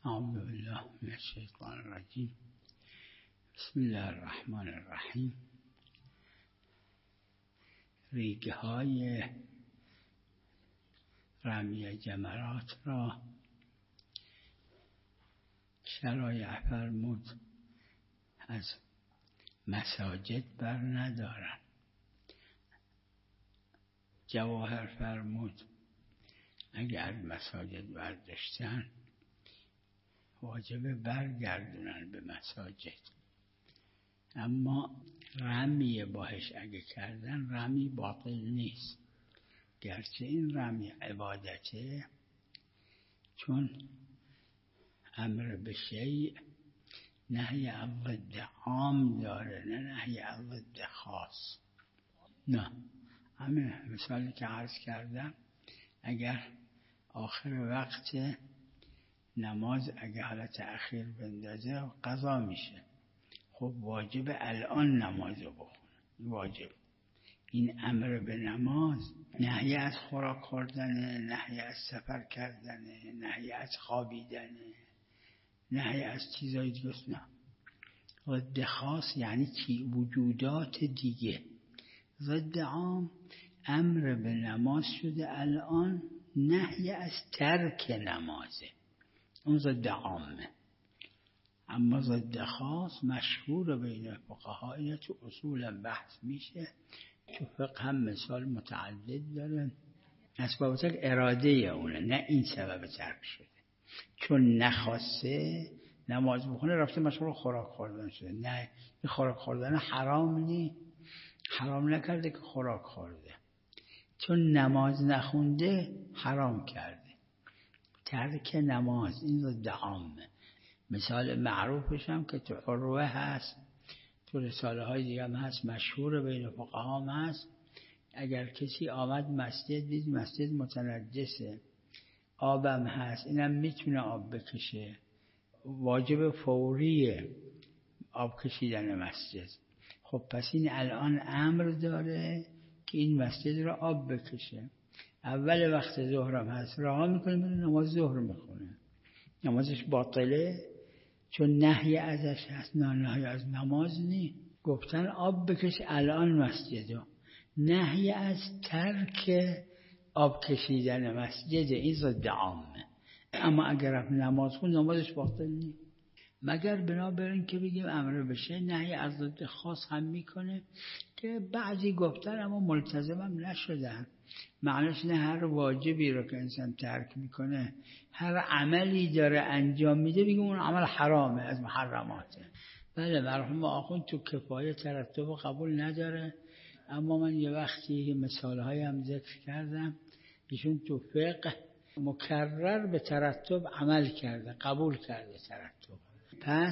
اعوذ بالله من الشیطان الرجیم. بسم الله الرحمن الرحیم. ریگه های رمی جمرات را شرایع فرمود از مساجد بر ندارن. جواهر فرمود اگر از مساجد برداشتن واجب برگردونن به مساجد، اما رمی باهش اگه کردن رمی باطل نیست، گرچه این رمی عبادته، چون امر به شیء نهی از ضد عام داره، نه نهی از ضد خاص. نه همین مثالی که عرض کردم، اگر آخر وقت نماز اگه حالت تأخیر بندازه قضا میشه، خب واجب الان نمازو بخون، واجب. این امر به نماز نهی از خوراک خوردنه، نهی از سفر کردنه، نهی از خوابیدنه، نهی از چیزایی دیگه. نه، ضد خاص یعنی چی؟ وجودات دیگه. ضد عام امر به نماز شده الان، نهی از ترک نمازه، اون ضد عامه. اما ضد خاص مشهور بین فقهای، تو اصول بحث میشه، تو فقه هم مثال متعدد داره. اسباب ترک اراده اونه، نه این سبب ترک شده. چون نخواسته نماز بخونه رفته مشغول خوراک خوردن شده. نه، این خوراک خوردن حرام نی، حرام نکرده که خوراک خورده، چون نماز نخونده حرام کرده. ترک نماز این ضد عامه. مثال معروفش هم که تو عروه هست، تو رساله های دیگه هم هست، مشهور بین فقها هم هست. اگر کسی آمد مسجد دید مسجد متنجسه، آبم هست، اینم میتونه آب بکشه، واجب فوریه آب کشیدن مسجد. خب پس این الان امر داره که این مسجد رو آب بکشه. اول وقت ظهرم هست، رها میکنه میره نماز ظهر میخونه، نمازش باطله، چون نهی ازش هست، نه نهی از نماز نی. گفتن آب بکش الان مسجدو، نهی از ترک آب کشیدن مسجد، این ضد عامه. اما اگر رفت نماز خون نمازش باطل نی، مگر بنابراین که بگیم امر بشه نهی از ضد خاص هم میکنه، که بعضی گفتن اما ملتزم هم نشدن. معنیش نه هر واجبی رو که انسان ترک میکنه، هر عملی داره انجام میده بگیم اون عمل حرامه، از محرماته. بله، مرحوم آخوند تو کفایه ترتب قبول نداره، اما من یه وقتی مثالهای هم ذکر کردم، ایشون تو فقه مکرر به ترتب عمل کرده، قبول کرده ترتب. پس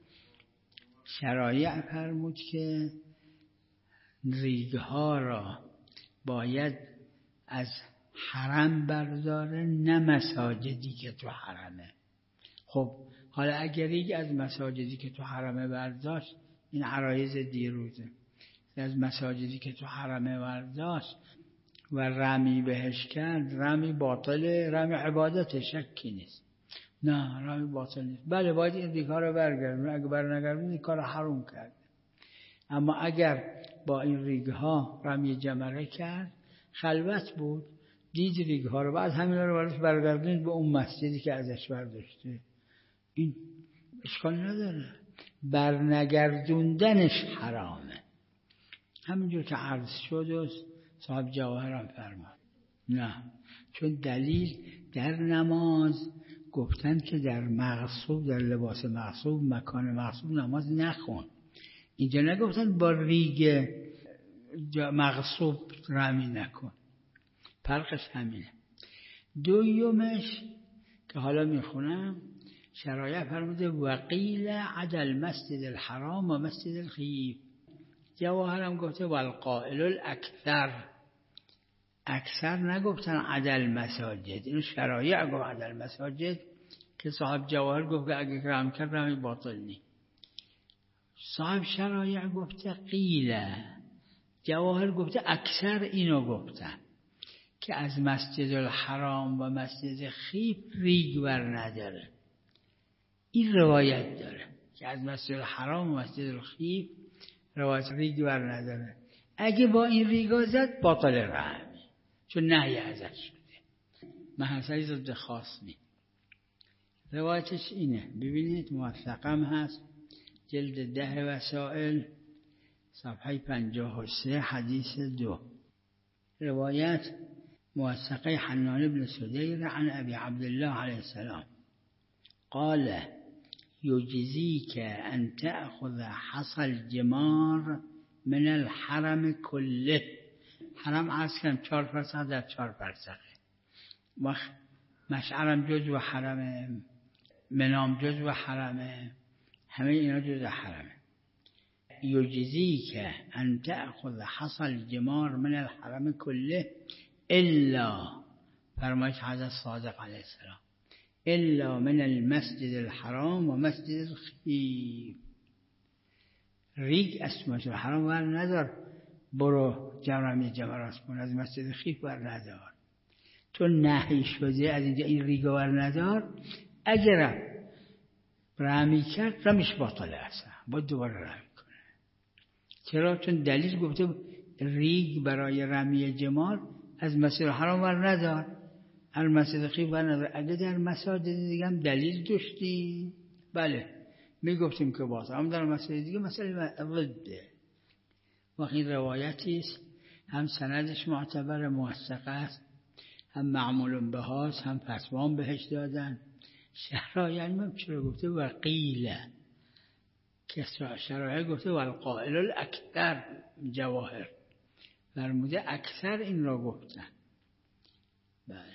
شرایع فرمود که ریگها را باید از حرم برداره، نه مساجدی که تو حرمه. خب حالا اگر ریگ از مساجدی که تو حرمه برداشت، این عرایض دیروزه، از مساجدی که تو حرمه برداشت و رمی بهش کرد، رمی باطله، رمی عبادت، شکی نیست. نه، رمی باطل نیست. بله باید این ریگها رو برگردونه، اگر برنگردونه این کار حرام کرد. اما اگر با این ریگها رمی جمره کرد، خلوت بود، دید ریگها رو، بعد همین رو براش برگردونید به اون مسجدی که ازش برداشته، این اشکال نداره. برنگردوندنش حرامه، همینجور که عرض شد و صاحب جواهر هم فرمود. نه، چون دلیل در نماز گفتن که در مغصوب، در لباس مغصوب، مکان مغصوب نماز نخون. اینجا نگفتن با ریگ مغصوب رمی نکن، فرقش همینه. دویومش که حالا میخونم، شرایع فرموده وقیل عدل مسجد الحرام و مسجد الخیف. جواهرم گفته والقائل الاکثر، اکثر نگفتن عدل مساجد، اینو شرایع گفت عدل مساجد، که صاحب جواهر گفت که اگه رم کرد رمی باطل نی. صاحب شرایع گفته قیله، جواهر گفته اکثر اینو گفتن که از مسجد الحرام و مسجد خیف ریگ بر نداره. این روایت داره که از مسجد الحرام و مسجد الخیف روایت ریگ ور نداره. اگه با این ریگا زد باطل رحم، چون نهی ازش شده، محصلی ضد خاص نیست. روایتش اینه، ببینید موثقم هست، جلد 10 وسائل صفحه 53 حدیث 2. روایت موثقه حنان بن سدیر عن ابي عبد الله عليه السلام قال يجزيك أن تأخذ حصى الجمار من الحرم كله. حرم عرض کنم 4 فرسخ در 4 فرسخه، مشعرم جز و حرمه، منام جز و حرمه، همه اینا جز و حرمه. يجزيك أن تأخذ حصى الجمار من الحرم كله إلا، فرمایش حضرت صادق علیه السلام، إلا من المسجد الحرام و مسجد الخیف. ریگ از مسجد الحرام ور ندار برو جمرمی جمرات کن، از مسجد خیف ور ندار، تو نهی شده از اینجا این ریگ ور ندار. اگر رمی کرد رمیش باطله اصلا، باید دوباره رمی کنه. چرا؟ چون دلیل گفته ریگ برای رمی جمار از مسجد الحرام ور ندار، از مسجد خیف ور ندار. اگه در مساجد دیگه هم دلیل داشتی بله میگفتیم که باطل، اما در مسجد دیگه مسئله ضده. وقتی روایتی است هم سندش معتبر موثق است، هم معمول بهاست، هم فتوام بهش دادن. شرایع چرا گفته وقیل، که شرایع گفته والقائل الاکثر جواهر، فرموده اکثر این را گفتن. بله.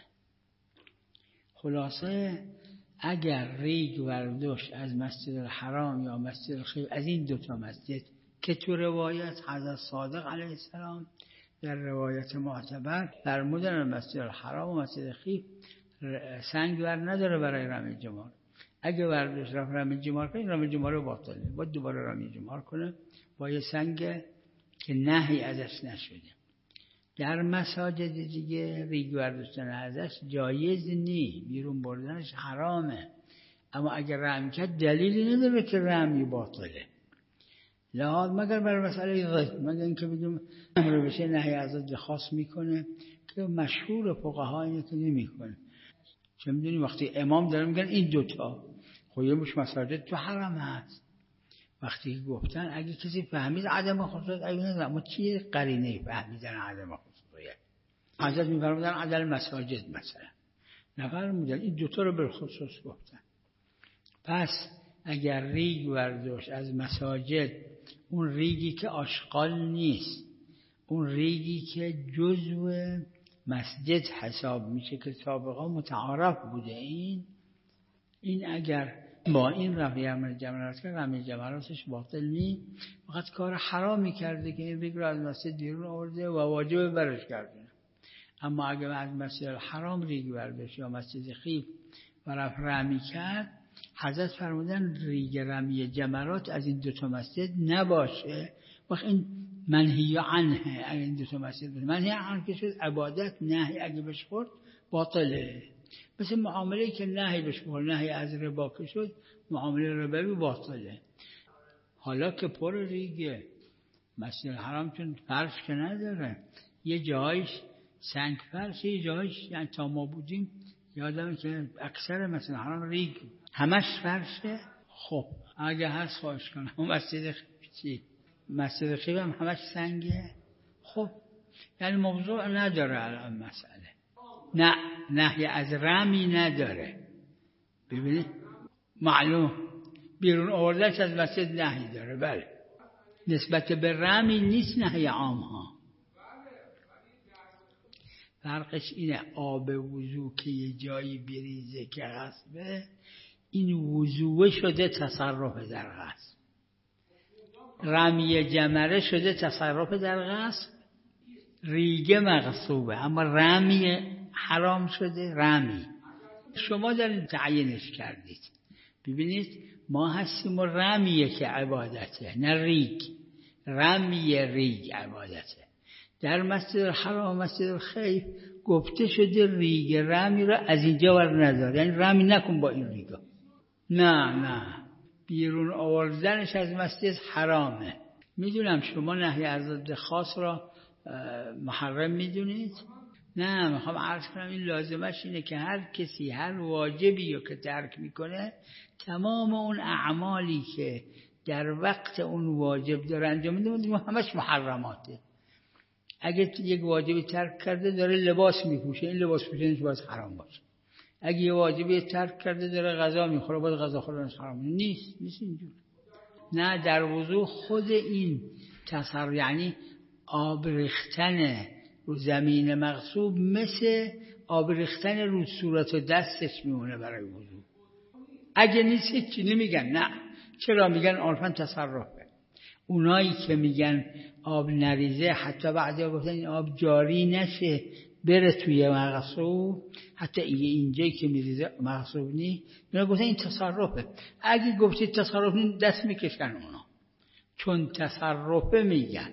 خلاصه اگر ریگ وردوش از مسجد الحرام یا مسجد الخیف، از این 2 مسجد که تو روایت حضرت صادق علیه السلام در روایت معتبر فرمودن مسجد الحرام و مسجد خیف سنگ ور نداره برای رمی جمار، اگه وردوش رفت رمی جمار کنه رمی جمار باطله، باید دوباره رمی جمار کنه با یه سنگ که نهی ازش نشده. در مساجد دیگه ریگ ورداشتن ازش جایز نی، بیرون بردنش حرامه، اما اگر رمی کرد دلیلی نداره که رمی باطله، لحاظ مگر برای مسئله ضد، مگر اینکه بگیم امر بشه نهی از ضد خاص میکنه که مشهور فقها اینه که نمیکنه. چه میدونی وقتی امام داره میگن این 2 خب یه مش مساجد تو حرم هست، وقتی گفتن اگه کسی فهمید عدم خصوصیت اینا، اما چیه قرینه فهمیدن عدم خصوصیت؟ حضرت میفرمودن عدل مساجد مثلا، نفرمودن این 2 رو به خصوص گفتن. پس اگر ریگ ورداشت از مساجد، اون ریگی که آشغال نیست، اون ریگی که جزو مسجد حساب میشه که سابقا متعارف بوده، این اگر با این رمی جمرات کرد، رمی جمراتش باطل نی، فقط کار حرامی کرده که این ریگ رو از مسجد بیرون آورده و واجب برش کرده. اما اگر از مسجد الحرام ریگ برداشت یا مسجد خیف و رفت رمی کرد، حضرت فرمودن ریگ رمی جمرات از این 2 مسجد نباشه. وقت این منهی عنه، اگر این 2 مسجد منهی عنه که شد عبادت نهی اگه بهش خورد باطله. مثل معامله که نهی بهش خورد، نهی از ربا که شد معامله ربوی باطله. حالا که پر ریگه، مسجد الحرام چون فرش که نداره، یه جایش سنگ فرش، یه جایش یعنی تا ما بودیم یادمه که اکثر مسجد الحرام ریگ همش فرشه. خب اگه هست خواهش کنم مسجد خیف هم همش سنگه. خب یعنی موضوع نداره الان مسئله، نه نهی از رمی نداره. ببینید معلوم بیرون آوردنش از مسجد نهی داره، بله، نسبت به رمی نیست نهی عام ها. فرقش اینه آب وضو که یه جایی بریزه که غصبه، این وضوء شده تصرف در غصب، رمی جمره شده تصرف در غصب، ریگه مغصوبه، اما رمی حرام شده. رمی شما دارید تعیینش کردید. ببینید ما هستیم و رمیه که عبادته، نه ریگ. رمی ریگ عبادته. در مسجد الحرام و مسجد الخیف گفته شده ریگ رمی را از اینجا ور ندار، یعنی رمی نکن با این ریگا. نه بیرون آوردنش از مسجد حرامه. میدونم شما نهی از ضد خاص را محرم میدونید. نه میخوام عرض کنم این لازمش اینه که هر کسی هر واجبی رو که ترک میکنه تمام اون اعمالی که در وقت اون واجب داره انجام میده همش محرماته. اگه یک واجبی ترک کرده داره لباس میپوشه، این لباس پوشیدنش باید حرام باشه. اگه یه واجبی ترک کرده داره غذا میخوره باید غذا خوردنش حرام نیست اینجور. نه در وضو خود این یعنی آب ریختن رو زمین مغصوب مثل آب ریختن رو صورت و دستش میمونه برای وضو. اگه نیست چی نمیگن. نه چرا میگن عرفاً تصرفه. اونایی که میگن آب نریزه حتی بعضی گفتن این آب جاری نشه بره توی مغصوب، حتی اینجایی که میریزه مغصوب نی، اینا گفتن این تصرفه. اگه گفتید تصرف نی دست میکشن اونا، چون تصرفه میگن.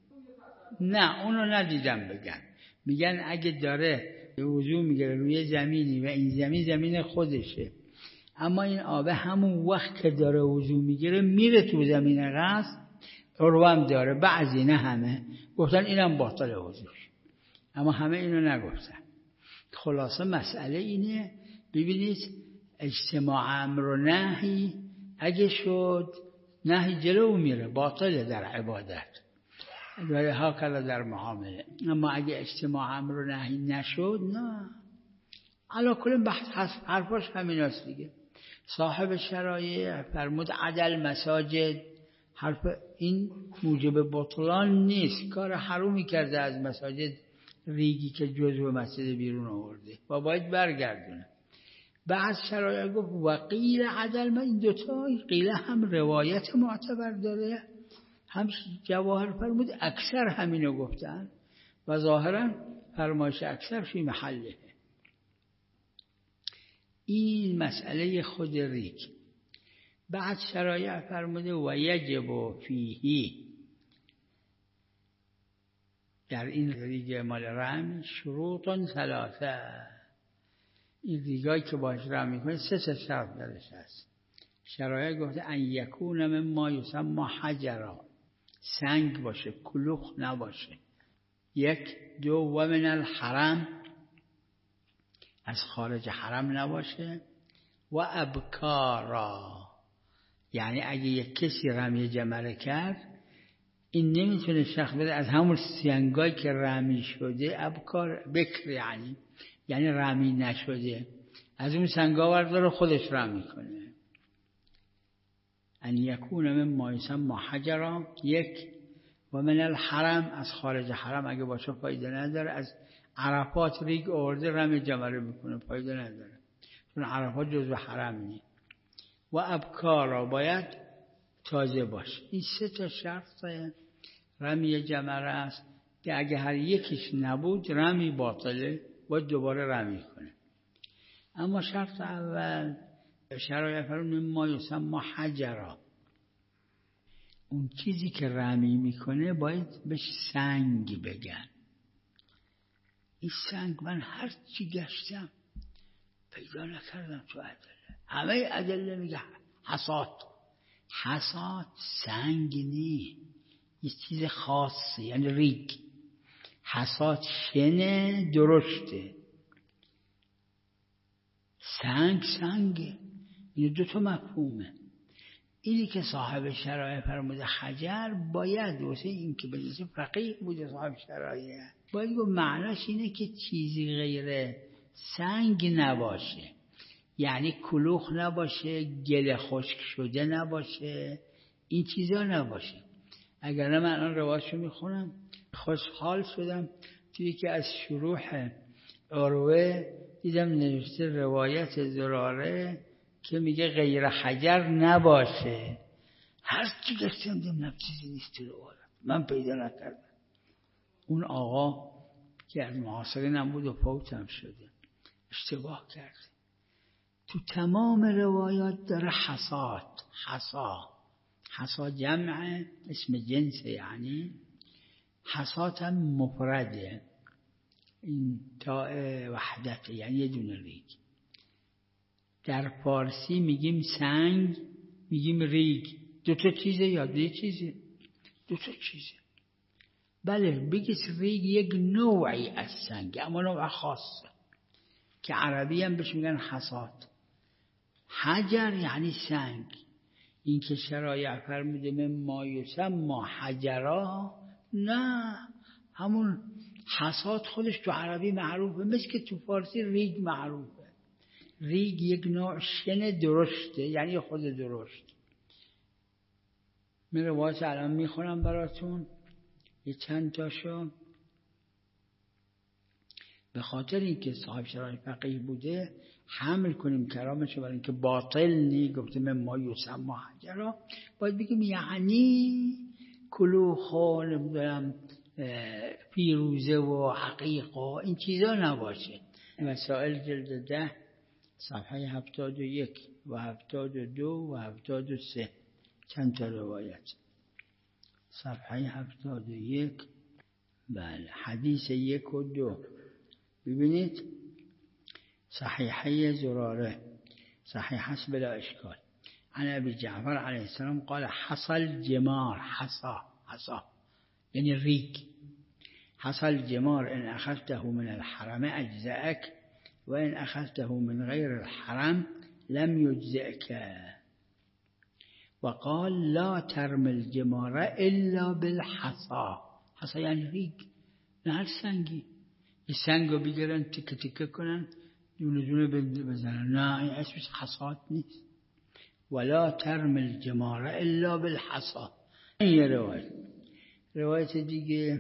نه اونو ندیدم بگن. میگن اگه داره وضو میگیره روی زمینی و این زمین خودشه، اما این آب همون وقت که داره وضو میگیره میره تو زمین غصب، عروم داره، بعضی نه همه گفتن اینم باطل وضوش، اما همه اینو نگفتن. خلاصه مسئله اینه، ببینید اجتماع امر و نهی اگه شد نهی جلو میره، باطله در عبادت ولی ها کلا در معامله. اما اگه اجتماع امر و نهی نشد نه. علا کل بحث حرفاش همین است دیگه. صاحب شرایع فرمود عدل مساجد، حرف این موجب بطلان نیست. کار حرومی کرده از مساجد ریگی که جزو مسجد بیرون آورده و باید برگردونه. بعض شرایع گفت و قیل عدل، این دوتا قیل هم روایت معتبر داره هم جواهر فرمود اکثر همینو گفتن و ظاهرا فرمایش اکثر فی محله. این مسئله خود ریگ. بعد شرایع فرموده و یجب فیهی، در این ریگ مال رحم شروط ثلاثه، این ریگایی که باش رحم میکنه 3 شرط درش هست. شرایع گفته ان یکون مما یسمى حجرا، سنگ باشه، کلوخ نباشه. 1 2 و من الحرم، از خارج حرم نباشه. و ابکارا، یعنی اگه یک کسی رمی جمره کرد این نمیتونه شخص بده از همون سنگایی که رمی شده، ابکار بکر یعنی رمی نشده، از اون سنگا برداره خودش رمی کنه. ان یکون مما یسمى حجرا. 1 و من الحرم، از خارج حرم اگه باشه فایده نداره. از عرفات ریگ آورده رمی جمره میکنه فایده نداره، چون عرفات جزو حرم نیست. و ابکارا، باید تازه باشه. این 3 شرط رمی جمره است که اگه هر یکیش نبود رمی باطله، باید دوباره رمی کنه. اما شرط اول شرایع فرمود مما یسمى حجرا، اون چیزی که رمی میکنه باید بهش سنگ بگن. این سنگ من هر چی گشتم پیدا نکردم تو ادله. همه ادله میگه حصاد سنگ نی، یه چیز خاصه، یعنی ریگ. حصاد شنه درشته، سنگه. این 2 مفهومه. اینی که صاحب شرایع فرموده حجر، باید واسه این که بجنسه فقیه بوده صاحب شرایع، باید گفت معناش اینه که چیزی غیر سنگ نباشه، یعنی کلوخ نباشه، گل خشک شده نباشه، این چیزا نباشه. اگر نه من الان روایتشو میخونم خوشحال شدم توی که از شروح عروه دیدم نوشته روایت زراره که میگه غیر حجر نباشه. هر چی گشتم دیدم چیزی نیست تو روایت، من پیدا نکردم. اون آقا که از معاصرینم بود و فوتم شده، اشتباه کرد. تو تمام روایات داره حصا جمع اسم جنسه، یعنی حصات هم مفرده، این تاء وحدت یعنی یه دونه ریگ. در فارسی میگیم سنگ، میگیم ریگ. دو تا چیزه یا یه چیزه؟ دو تا چیزه. بله بگید ریگ یک نوعی از سنگ، اما نوع خاصه که عربی هم بهش میگن حصات. حجر یعنی سنگ. این که شرایع فرموده مما یسمى حجرا، نه همون حصات خودش تو عربی معروفه، مثل که تو فارسی ریگ معروفه. ریگ یک نوع شن درشته، یعنی خود درشت. من روایت الان میخونم براتون یه چند تاشو، به خاطر اینکه صاحب شرایع فقیه بوده حمل کنیم کرامشو، برای اینکه باطل نی گفته مما یسمى حجرا، باید بگیم یعنی کلوخ و نمیدونم فیروزه و حقیق و این چیزا نباشه. مسائل جلد 10 صفحه 71 و 72 و 73 چند تا روایت. صفحه 71 بله حدیث 1 و 2 ببینید. صحیحه زراره صحیح هست بلا اشکال. عن ابی جعفر علیه السلام قال حصل جمار، حصا یعنی ریگ. حصل جمار ان اخذته من الحرم اجزأك و ان اخذته من غیر الحرم لم یجزئك. و قال لا ترمي الجمار الا بالحصا. حصا یعنی ریگ، نه هر سنگی. یه سنگ رو بگیرن تکه تکه کنن دونه دونه بزنن، نه این اسمش حصات نیست. ولا ترمي الجمار الا بالحصا. این یه روایت دیگه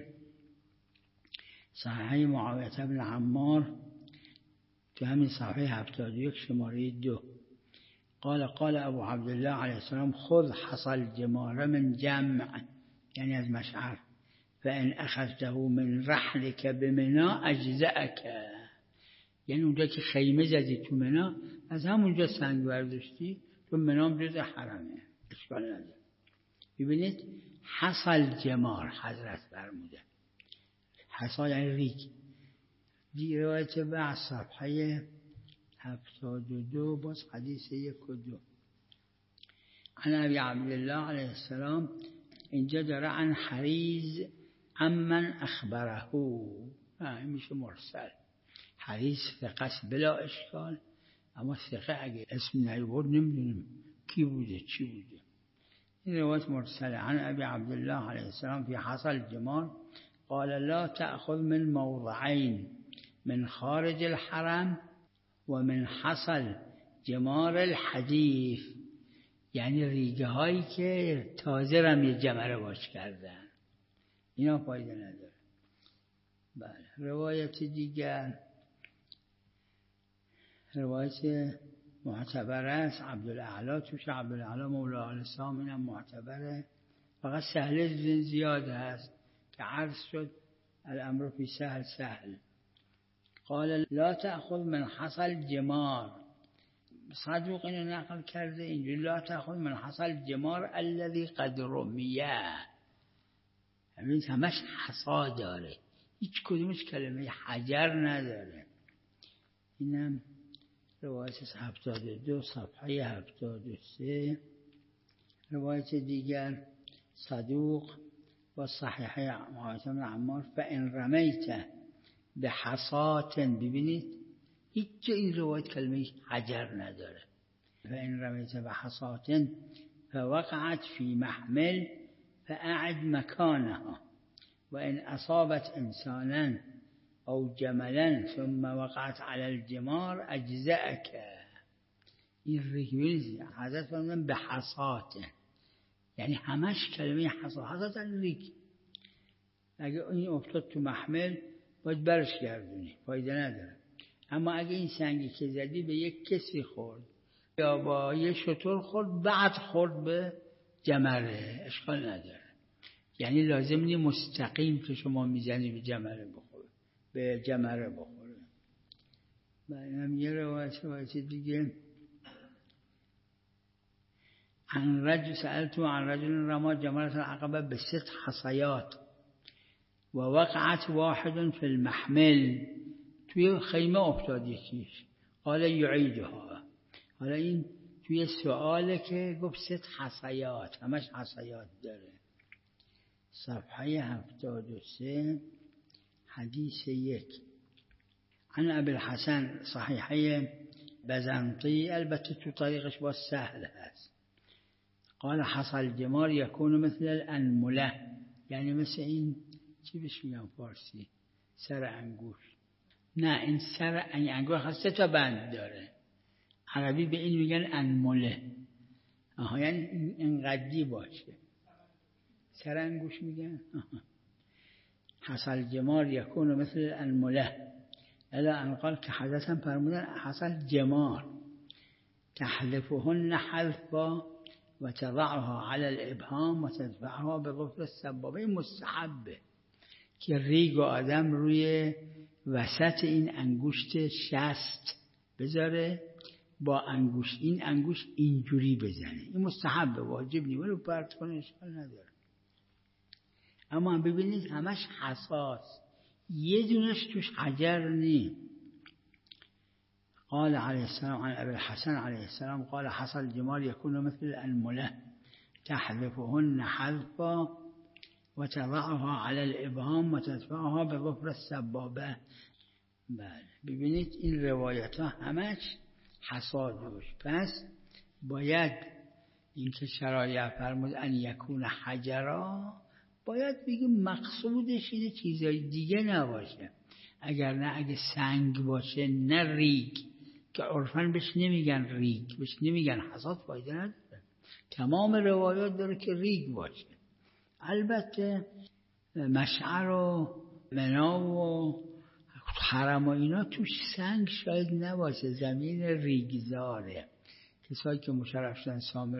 صحیح معاویه بن عمار تو همین صحیح 71 شماره 2 قال ابو عبدالله علیه السلام خذ حصى الجمار من جمع، یعنی از مشعر، فان اخذته من رحلك بمنى اجزأك. یعنی اونجا که خیمه زدی تو منی از همونجا سنگ برداشتی، تو منام جز حرمه، اشکال نداره. ببینید حصى الجمار حضرت فرموده، حصا یعنی ریگ. دی روایت بعد صفحه 72 باز حدیث 1 و 2 عن ابی عبدالله علیه السلام. اینجا داره عن حریز عمن اخبره، میشه مرسل. حریز ثقه بلا اشکال، اما ثقه اگه اسم نیورد نمیدونیم کی بوده چی بوده. این روایت مرسله. عن ابی عبدالله علیه السلام فی حصى الجمار قال لا تأخذ من موضعين من خارج الحرم و من حصى الجمار الحديث، یعنی ریگه هایی که تازه رم یه جمره باش کردن، اینا فایده نداره. بله روایت دیگر، روایت معتبر است، عبدالاعلی توش، عبدالاعلی مولا آل سام، اینم معتبره. فقط سهل زیاده است که عرض شد الامر فی سهل. قال لا تأخذ من حصى الجمار، صدوق اینو نقل کرده اینجوری لا تأخذ من حصى الجمار الذي قد رمیه، همین همش حصا داره، هیچ کدومش کلمه حجر نداره. اینم روایت 72 صفحه 73. روایت دیگر صدوق و صحیحه معاویه بن عمار فان رمیت بحصات، ببینید هیچ جا این روایت کلمه حجر نداره. فان رمیت بحصات فوقعت فی محمل فاعد مکانها و ان اصابت انسانا او جملا ثم وقعت على الجمار اجزأك. این ریگ حضرت فرمودن بحصات، یعنی همش کلمه حصا. حصا ریگ، اگه این افتاد تو محمل باید برش گردونی، فایده نداره. اما اگه این سنگی که زدی به یک کسی خورد یا با یه شتر خورد بعد خورد به جمره، اشکال نداره. یعنی لازم نیست مستقیم که شما میزنی به جمره بخوره، به جمره بخوره. هم یه روایت دیگه عن رجل سألت عن رجل رمى جمرة العقبة بست حصيات ووقعت واحد في المحمل، توی خیمه افتاد یکیش، قال یعیدها حالا این توی سؤاله که گفت 6 حصیات، همش حصیات داره. صفحه 73 حدیث 1 عن ابی الحسن صحیحه بزنطی، البته تو طریقش با سهل هست. قال حصى الجمار يكون مثل الانمله، یعنی مثل این چی بهش میگم فارسی، سر انگوش. نه این سر انگوش هست 3 تا بند داره، عربی به این میگن انمله. یعنی اینقدی باشه، سر انگوش میگن. حصى الجمار يكون مثل الانمله الا ان قال که حدثا فرمودن حصى الجمار تحلفهن حلفا و تضعها على الابهام و تدفعها به ظفر السبابه. مستحبه که ریگ آدم روی وسط این انگشت شست بذاره، با انگشت این انگشت اینجوری بزنه. این مستحبه، واجب نیست، ولی پرت کنه اشکال نداره. اما ببینید همش حساس، یه دونش توش حجر نی. قال عليه السلام عن ابي الحسن عليه السلام قال حصى الجمار يكون مثل الانمله تحذفهن حذفا وتضعها على الابهام وتدفعها بظفر السبابه. بله ببینید این روایت ها همش حصادوش. پس باید این که شرایع فرمود ان یکون حجرا، باید بگیم مقصودش اینه چیزای دیگه نباشه. اگر نه، اگه سنگ باشه نه ریگ، که عرفاً بهش نمیگن ریگ، بهش نمیگن حصاد، فایده نداره. تمام روایات داره که ریگ باشه. البته مشعر و منا و حرم و اینا توش سنگ شاید نباشه، زمین ریگزاره. کسایی که مشرف شدن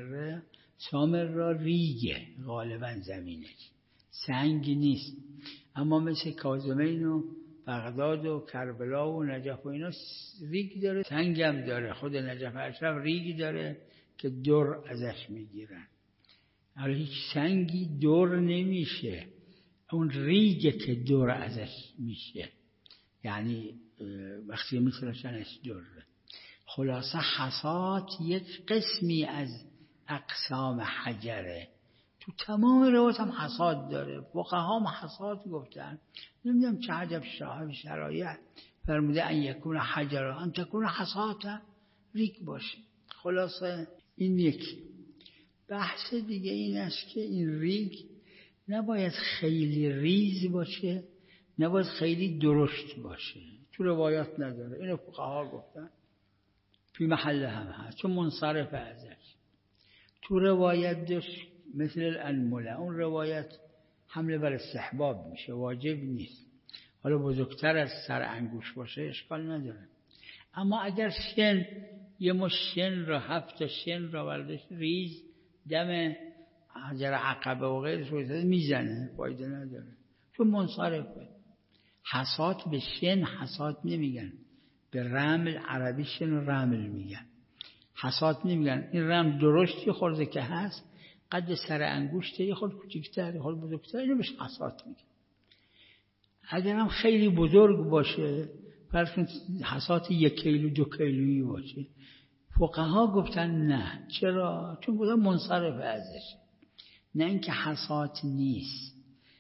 سامر را ریگه غالبا زمینش، سنگ نیست. اما مثل کاظمین و بغداد و کربلا و نجف و اینا ریگ داره، سنگ هم داره. خود نجف اشرف ریگی داره که دور ازش میگیرن. حالا هیچ سنگی دور نمیشه، اون ریگه که دور ازش میشه، یعنی وقتی میتراشنش دوره. خلاصه حصات یک قسمی از اقسام حجره. تو تمام روایات هم حصاد داره. فقها هم حصاد گفتن. نمیدونم چه عجب صاحب شرایع فرموده ان یکون حجرا ان تکون حصاتا، ریگ باشه. خلاصه این یکی. بحث دیگه این است که این ریگ نباید خیلی ریز باشه، نباید خیلی درشت باشه. تو روایات نداره، اینو فقها گفتن. توی محل هم هست چون منصرف ازش. تو روایت داشت مثل الانمله، اون روایت حمله بر استحباب میشه، واجب نیست. حالا بزرگتر از سر انگوش باشه اشکال نداره. اما اگر شن، یه مش شن را 7 شن را برداشت ریز دم حجر عقبه و غیرش میزنه، فایده نداره چون منصرفه. حصات به شن حصات نمیگن، به رمل عربی شن رمل میگن، حصات نمیگن. این رمل درشتی خورده که هست، قد سر انگشته، یه خورده کوچیک‌تر یه خورده بزرگتر، اینو بهش حصات میگن. اگر هم خیلی بزرگ باشه، فرض کن حصات 1 کیلو 2 کیلویی باشه، فقها گفتن نه. چرا؟ چون گفتن منصرف ازش، نه اینکه حصات نیست،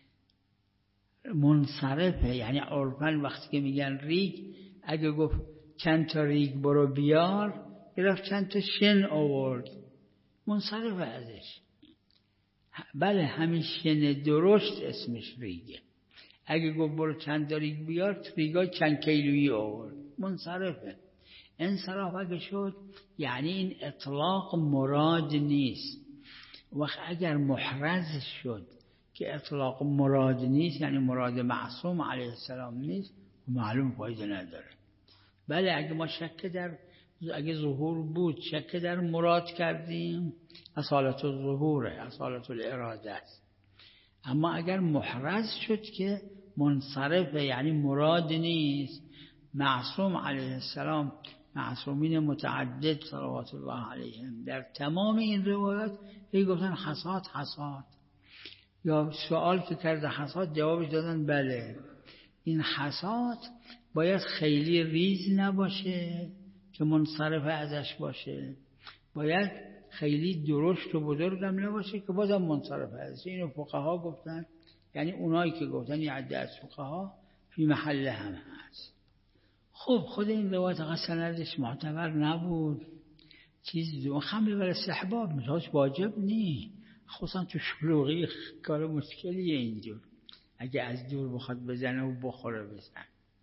منصرفه. یعنی عرفاً وقتی که میگن ریگ، اگه گفت چند تا ریگ برو بیار، گرفت چند تا شن آورد، منصرفه ازش. بله همین شن درشت اسمش ریگه. اگه گفت برو چند تا ریگ بیار، ریگا چند کیلویی آورد، منصرفه. انصراف اگه شد یعنی این اطلاق مراد نیست. وقت اگر محرز شد که اطلاق مراد نیست، یعنی مراد معصوم علیه السلام نیست، معلوم فایده نداره. بله اگه ما اگه ظهور بود شک در مراد کردیم، اصالت الظهوره، اصالت الاراده است. اما اگر محرز شد که منصرفه یعنی مراد نیست، معصوم علیه السلام، معصومین متعدد صلوات الله علیهم در تمام این روایات گفتن حصات حصات. یا سوال که کرده حصات، جوابش دادن بله این حصات باید خیلی ریز نباشه که منصرف ازش باشه، باید خیلی درشت و بزرگم نباشه که بازم منصرف ازش. اینو فقها گفتن، یعنی اونایی که گفتن یه عده از فقها فی محل هم هست. خب خود این روایت سندش معتبر نبود، چیز خمر بر استحباب میتواش واجب نی، خصوصا تو شلوغی کار مشکلیه اینجور، اگه از دور بخواد بزنه و بخوره بزن.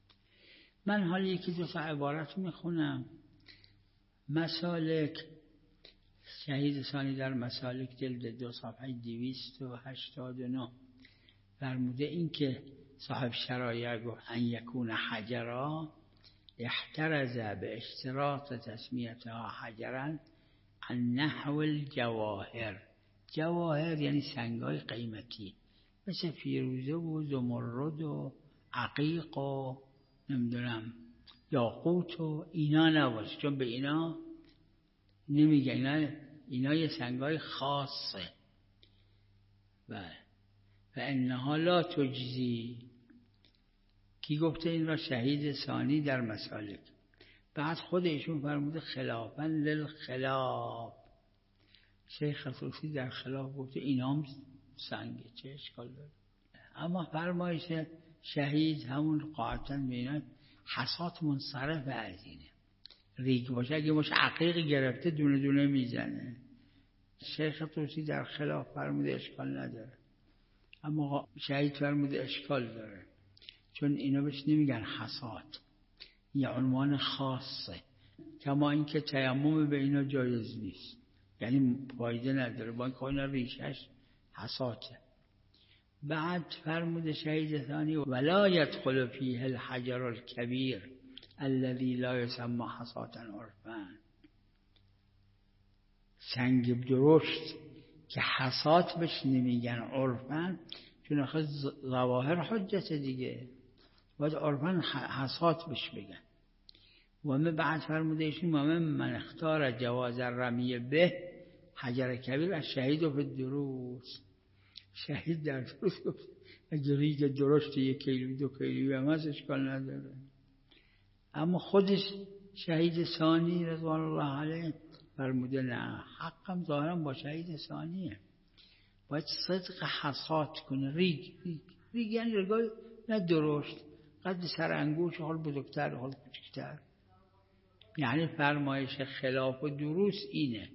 من حالا یکی دو تا عبارت میخونم. مسالک، شهید ثانی در مسالک جلد 2 صفحه 289 فرموده این که صاحب شرایع گفت ان یکون حجرا احترز به اشتراط تسمیتها حجرا عن نحو الجواهر. جواهر یعنی سنگای قیمتی مثل فیروزه و زمرد و عقیق و نمیدونم یاقوت و اینا نباشه، چون به اینا نمیگن، اینا یه سنگای خاصه. و انها لا تجزی. کی گفته این را؟ شهید ثانی در مسالک. بعد خود ایشون فرموده خلافا للخلاف. شیخ طوسی در خلاف گفته اینام سنگه، چه اشکال داره. اما فرمایش شهید همون قاعدتاً بینن حسات منصرف از اینه، ریگ باشه، اگه باشه عقیق گرفته دونه دونه میزنه. شیخ طوسی در خلاف فرموده اشکال نداره، اما شهید فرموده اشکال داره، چون اینا بهش نمیگن حسات، یه عنوان خاصه. کما اینکه تیمم به اینا جایز نیست، یعنی فایده نداره، با اینکه اینا ریشش حساته. بعد فرموده شهید ثانی ولا يدخل فيه الحجر الكبير الذي لا يسمى حصاة عرفا. سنگ درشت که حصات بهش نمیگن عرفا، چون آخه ظواهر حجت دیگه، باید عرفا حصات بهش بگن. و بعد فرموده ایشون من اختار جواز الرمی به حجر کبیر از شهید و به دروس. شهید در دروس گفت اگه ریگ درشت 1 کیلو 2 کیلو هم هست اشکال نداره. اما خودش شهید ثانی رضوان الله علیه فرموده نه، حقم ظاهرا با شهید ثانیه، باید صدق حسات کنه. ریگ یعنی رگای نه درشت، قد سر انگوش، حال بزرگتر حال کوچکتر. یعنی فرمایش خلاف و دروس اینه.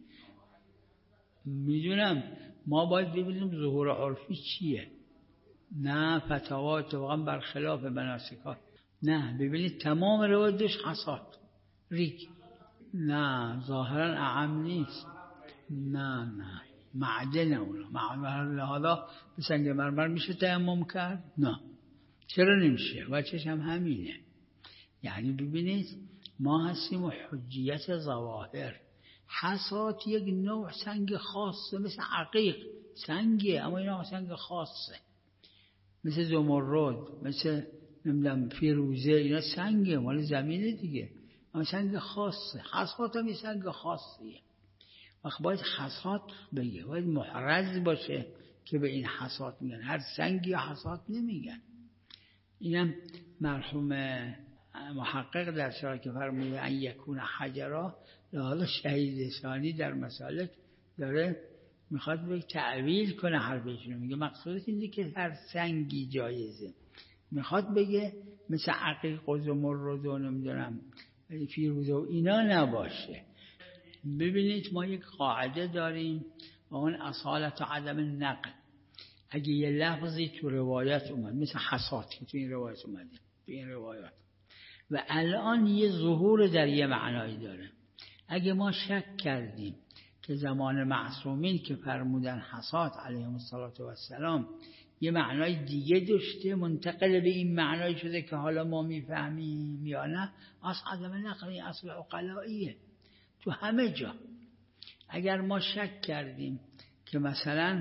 میدونم ما باید ببینیم ظهور عرفی چیه، نه فتاوا اتفاقا برخلاف مناسکات. نه، ببینید تمام روایتش حسات ریگ، نه ظاهرا اعم نیست، نه معدن اونا معدن. حالا به سنگ مرمر میشه تیمم کرد؟ نه، چرا نمیشه؟ وجهش هم همینه. یعنی ببینید ما هستیم و حجیت ظواهر. حسات یک نوع سنگ خاصه، مثل عقیق سنگه، اما اینا سنگ خاصه، مثل زمرد، مثل نمیدونم فیروزه، اینا سنگه مال زمینه دیگه، اما سنگ خاصه. حسات هم یه سنگ خاصیه. وقت باید حسات بگه، باید محرز باشه که به این حسات میگن، هر سنگی حسات نمیگن. اینم مرحوم محقق در شرح که فرموده ان یکون حجرا، حالا شهید ثانی در مسالک داره میخواد به تعویل کنه حرفشونو، میگه مقصودش اینه که هر سنگی جایزه، میخواد بگه مثل عقیق و زمرد و نمیدونم فیروزه و اینا نباشه. ببینید ما یک قاعده داریم و اون اصالت و عدم نقل. اگه یه لفظی تو روایت اومد مثل حسات که تو این روایت اومده، تو این روایات، و الان یه ظهور در یه معنایی داره، اگه ما شک کردیم که زمان معصومین که فرمودن حسات علیهم السلام یه معنای دیگه داشته، منتقل به این معنای شده که حالا ما میفهمیم یا نه، اصل عدم نقلی اصل عقلاییه تو همه جا. اگر ما شک کردیم که مثلا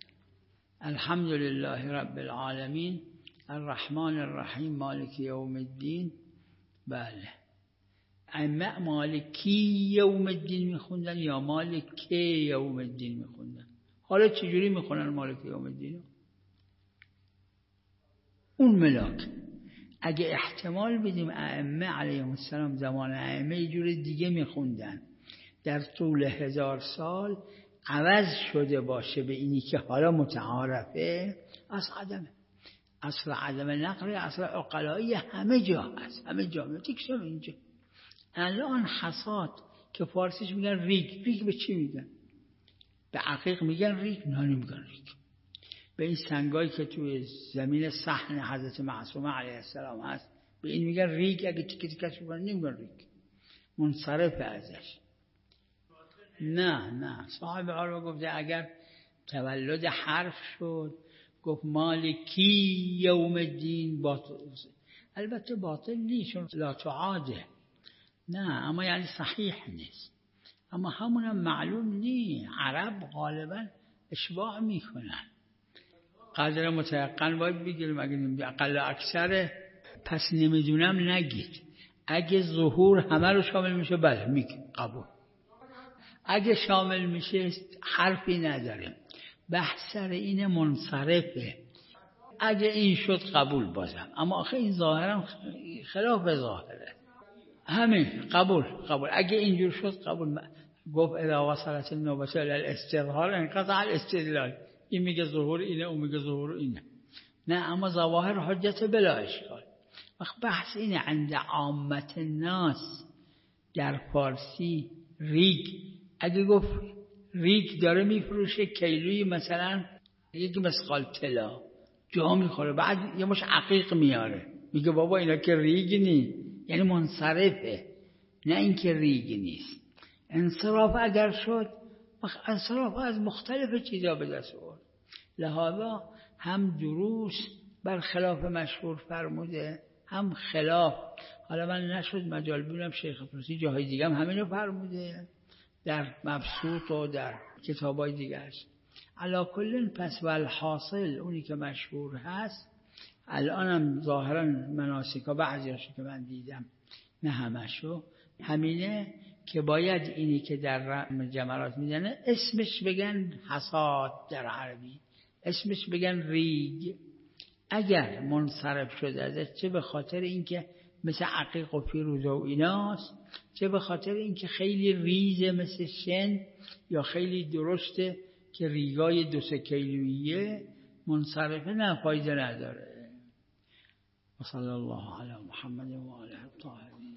الحمدلله رب العالمین الرحمن الرحیم مالک یوم الدین، بله ائمه مالکی یوم الدین میخوندن یا مالک یوم الدین میخوندن؟ حالا چجوری میخونن مالک یوم الدین؟ اون ملاک اگه احتمال بدیم ائمه علیهم السلام زمان ائمه یه جور دیگه میخوندن، در طول 1000 سال عوض شده باشه به اینی که حالا متعارفه، اصل عدم نقل اصل عقلایی همه جا هست، همه جا تکشم اینجا. الان حصاد که فارسیش میگن ریگ به چی میگن؟ به عقیق میگن ریگ؟ نه نمیگن ریگ. به این سنگایی که توی زمین صحن حضرت معصومه علیه السلام هست به این میگن ریگ. اگه تیکه تیکش بکنن نمیگن ریگ، منصرف ازش. نه صاحب عربه گفته اگر تولد حرف شد گفت مالکی یوم الدین باطل، البته باطل نیست چون لا تعاده، نه اما یعنی صحیح نیست، اما همونم معلوم نیست. عرب غالبا اشباع میکنن، قدر متيقن باید بگیریم، اگه اقل اکثر پس نمیدونم نگید. اگه ظهور همه رو شامل میشه بله میگیم قبول، اگه شامل میشه حرفی نداریم. بحث سر این منصرفه، اگه این شد قبول بازم، اما آخه این ظاهرم خلاف ظاهره، همین قبول. اگه اینجور شد قبول. گفت اذا وصلت النوبة الى الاستظهار انقطع الاستدلال، این میگه ظهور اینه، اون میگه ظهور اینه. نه اما ظواهر حجت بلا اشکال. وقت بحث اینه عند عامت الناس در فارسی ریگ، اگه گفت ریگ داره میفروشه کیلویی مثلا یک مسقال طلا جا میخوره، بعد یه مش عقیق میاره میگه بابا اینا که ریگ نی، یعنی منصرفه، نه اینکه ریگ نیست. انصراف اگر شد، انصراف از مختلف چیزا به دست آورد. لذا هم دروس بر خلاف مشهور فرموده، هم خلاف. حالا من نشد مجال ببینم شیخ فروسی جاهای دیگه هم همینو فرموده در مبسوط و در کتابای دیگه هست. علا کلن پس والحاصل اونی که مشهور هست الانم ظاهرا مناسکا بعضیاشو که من دیدم نه همشو همینه که باید اینی که در جمرات میزنه اسمش بگن حصاد، در عربی اسمش بگن ریگ. اگر منصرف شده ازش، چه به خاطر اینکه مثل عقیق و فیروزه و ایناست، چه به خاطر اینکه خیلی ریزه مثل شن، یا خیلی درشته که ریگای 2-3 کیلوییه، منصرفه، نه فایده نداره. و صلی الله علی محمد و آله الطاهرین.